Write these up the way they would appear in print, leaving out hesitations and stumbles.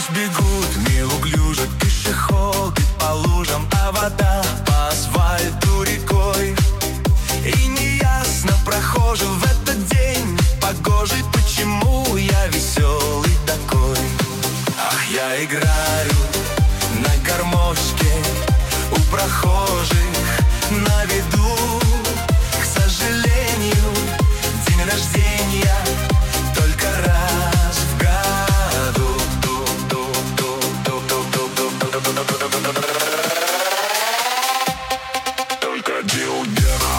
Пусть бегут неуклюже пешеходы по лужам, а вода по асфальту рекой. И неясно прохожим в этот день погожий, почему я веселый такой. Ах, я играю на гармошке у прохожих на виду. К сожалению, день рождения только раз в году. Только Дилгена.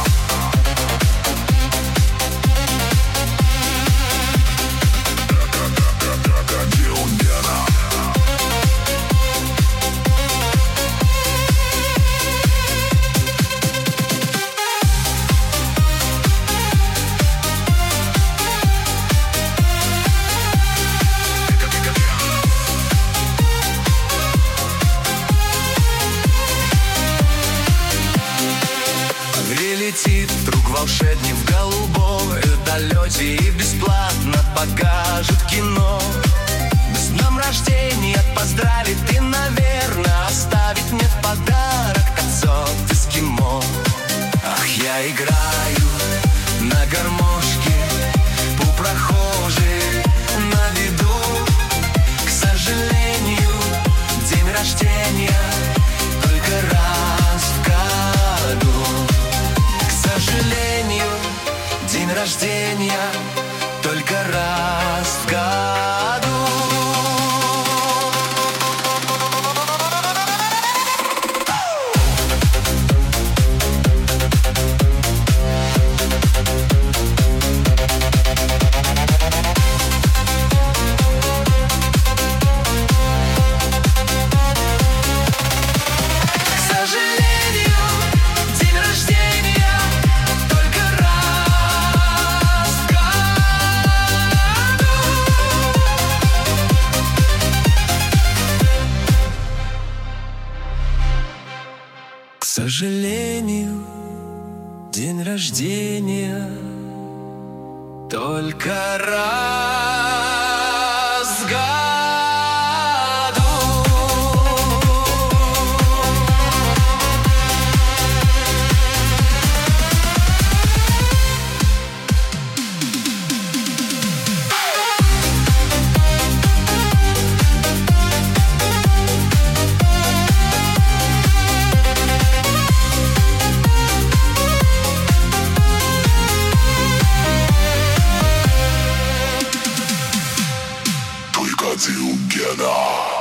Летит вдруг волшебник в голубом вертолете и бесплатно покажет кино. С днем рождения поздравит и, наверное, оставит мне в подарок кольцо эскимо. Ах, я играю на гармошке у прохожих на виду. К сожалению, день рождения только раз в году. К сожалению, день рождения только раз в году. К сожалению, день рождения только раз в году. Дилгена.